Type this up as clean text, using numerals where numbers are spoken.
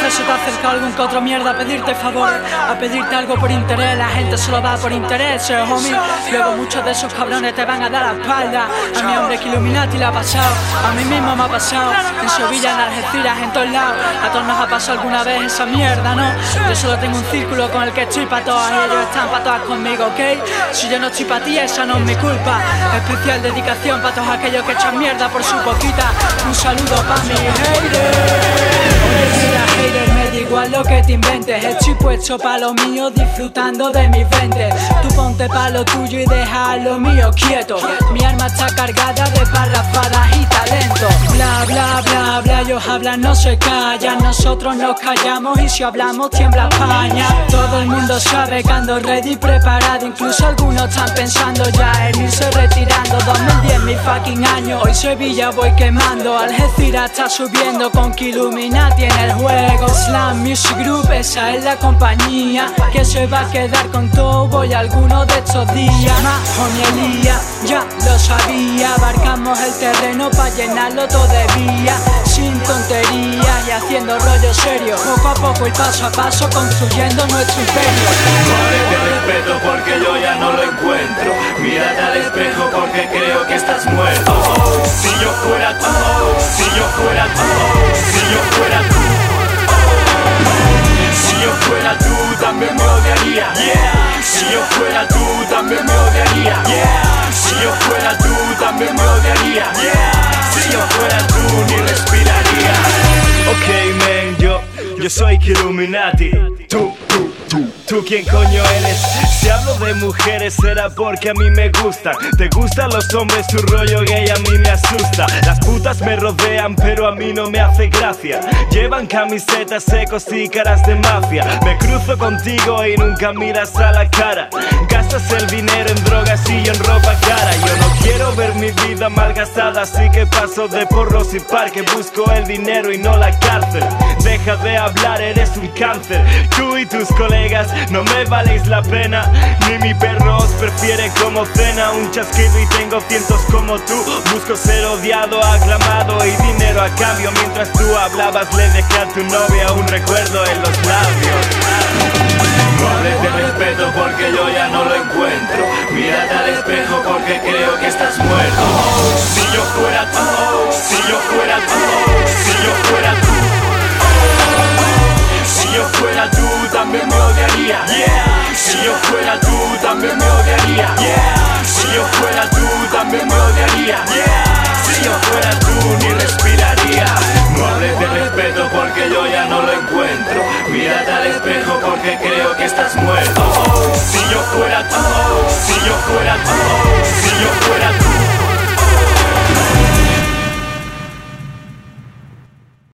vez se te acerca algún que otro mierda a pedirte favor, a pedirte algo por interés. La gente solo va por intereses, homie. Luego muchos de esos cabrones te van a dar la espalda. A mi hombre que Illuminati le ha pasado, a mí mismo me ha pasado. En Sevilla, en Algeciras, en todos lados. A todos nos ha pasado alguna vez esa mierda, ¿no? Yo solo tengo un círculo con el que estoy pa' todas, y ellos están pa' todas conmigo, ¿ok? Si yo no estoy pa' ti, esa no es mi culpa. Especial dedicación pa' todos aquellos que echan mierda por su poquita. Un saludo pa' mi hater. Mira, hater, me da igual lo que te inventes. Estoy puesto pa' lo mío, disfrutando de mis 20. Tú ponte pa' lo tuyo y deja lo mío quieto. Mi alma está cargada de parrafadas y talento. Bla, bla, bla, bla, ellos hablan, no se callan. Nosotros nos callamos y si hablamos tiembla España. Todo el mundo sabe que ando ready, preparado. Incluso algunos están pensando ya en irse retirando. 2010 mi fucking año, hoy Sevilla voy quemando. Algeciras está subiendo con que Illuminati en el juego. Slam Music Group, esa es la compañía que se va a quedar con todo. Voy a alguno de estos días. Majonería, ya lo sabía. Abarcamos el terreno pa' llenarlo todavía. Sin tonterías y haciendo rollo serio. Poco a poco y paso a paso construyendo nuestro imperio. Muérete de respeto porque yo ya no lo encuentro. Mírate al espejo porque creo que estás muerto. Si yo fuera tú, si yo fuera tú, si yo fuera tú, si yo fuera tú también me odiaría. Si yo fuera tú también me odiaría. Si yo fuera tú también me odiaría. Si yo fuera tú ni respiraría. Ok, man, yo soy Illuminati. ¿Tú quién coño eres? Si hablo de mujeres será porque a mí me gustan. ¿Te gustan los hombres? Tu rollo gay a mí me asusta. Las putas me rodean pero a mí no me hace gracia. Llevan camisetas secos y caras de mafia. Me cruzo contigo y nunca miras a la cara. Gastas el dinero en drogas y en ropa cara. Yo no quiero ver mi vida malgastada, así que paso de porros y parque. Busco el dinero y no la cárcel. Deja de hablar, eres un cáncer. Tú y tus colegas no me valéis la pena. Ni mi perro os prefiere como cena. Un chasquido y tengo cientos como tú. Busco ser odiado, aclamado y dinero a cambio. Mientras tú hablabas le dejé a tu novia un recuerdo en los labios. No hables de respeto porque yo ya no lo encuentro. Mírate al espejo porque creo que estás muerto. Si yo fuera tú, si yo fuera tú, si yo fuera tú, si yo fuera tú también me odiaría. Si yo fuera tú también me odiaría. Si yo fuera tú también me odiaría. Si yo fuera tú ni respiraría. No hables de respeto porque yo ya no lo encuentro. Mírate al espejo porque creo que estás muerto. Si yo fuera tú, si yo fuera tú, si yo fuera